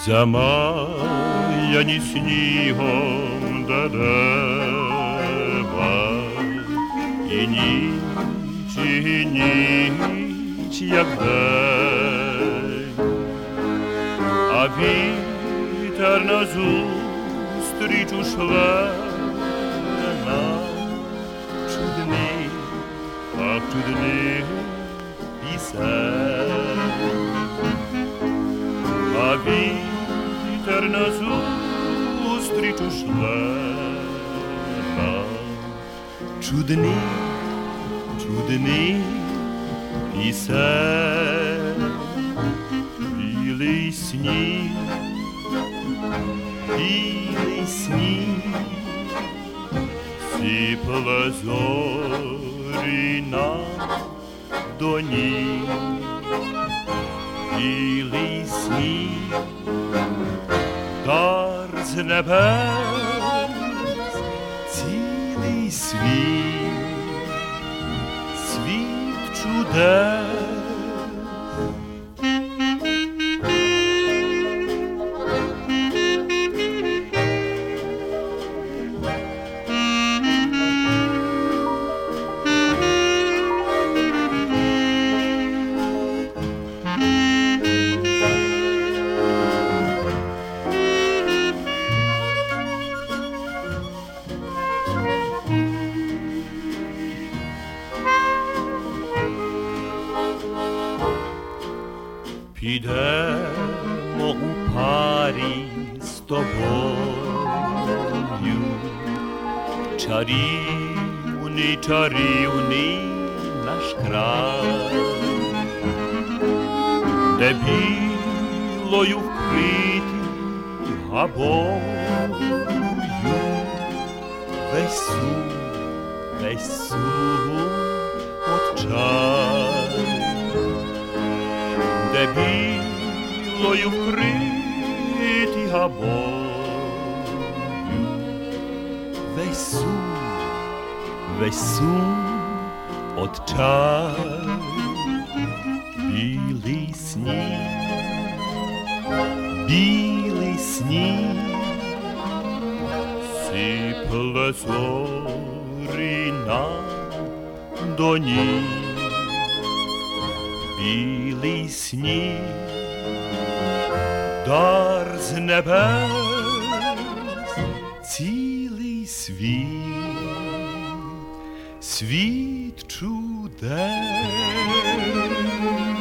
Замаяні снігом дерева, і ніч, як день, а вітер назустріч ушле нам чудний, так чудний пісень, а вітер назустріч ушле нам чудний, чудний пісень. Білий сніг, білий сніг, сипле зорі на доні. Білий сніг, дар з небес, цілий світ, світ чудес. Підемо у парі з тобою, чарівний, чарівний наш край, де білою вкриті гавою весь сум очай, де білою вкриті гавою весь сум отчай. Білий сніг, сипле зорі на доні. Білий сніг, дар з небес, цілий світ, світ чудес.